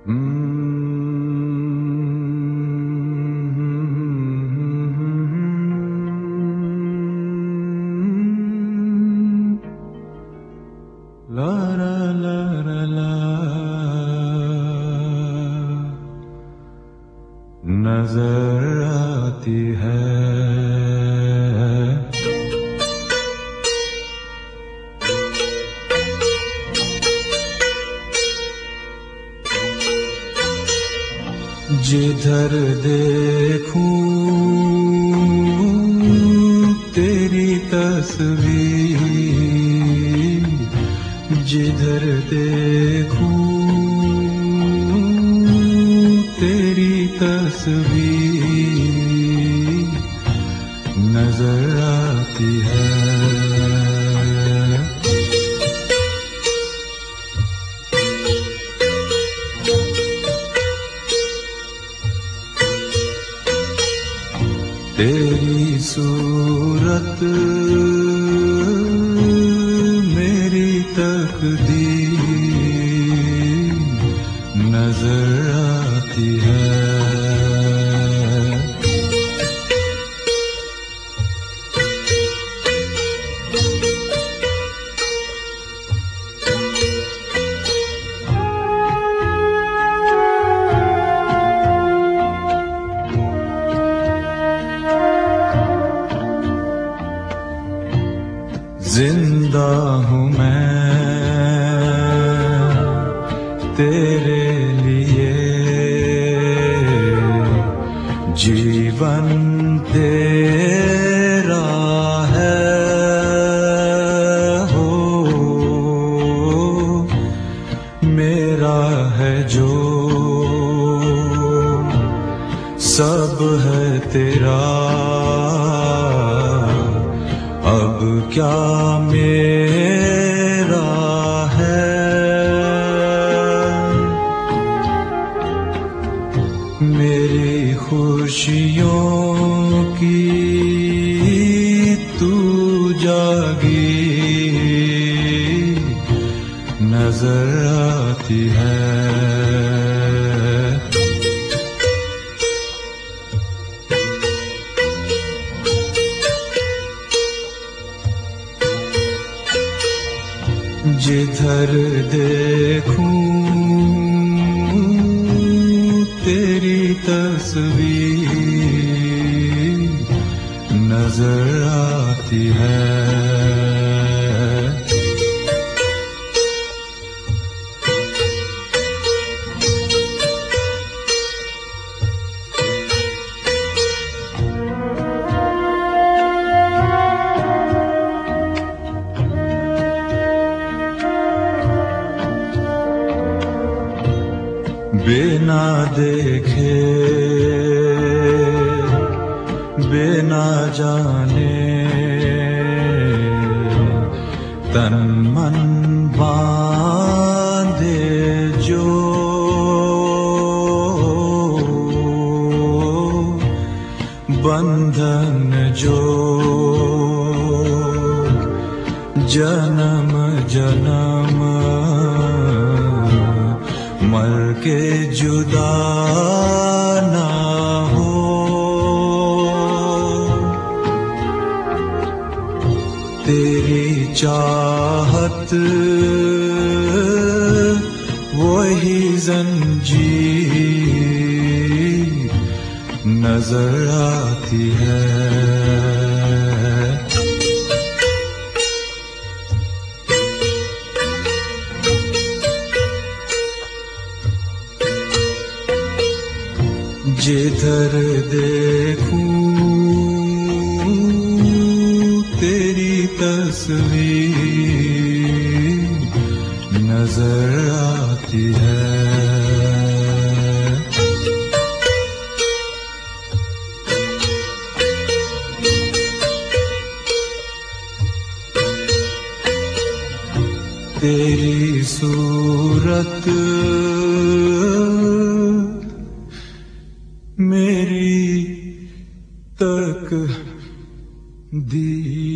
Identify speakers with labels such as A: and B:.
A: La la la la la, नजर आती है जिधर देखूं तेरी तस्वीर, जिधर देखूं तेरी तस्वीर नजर आती है। तेरी सूरत मेरी तकदीर नजर आती है। जिंदा हूँ मैं तेरे लिए, जीवन तेरा है हो, मेरा है जो सब है तेरा, अब क्या मेरा है। मेरी खुशियों की तू जागीर नजर आती है। जिधर देखूं तेरी तस्वीर नजर आती है। बिना देखे बिना जाने तन मन बांधे जो, बंधन जो जन्म जन्म मर के जुदा ना हो। तेरी चाहत वही जंजीर नजर आती है। जिधर देखूं तेरी तस्वीर नजर आती है। तेरी सूरत मेरी तकदीर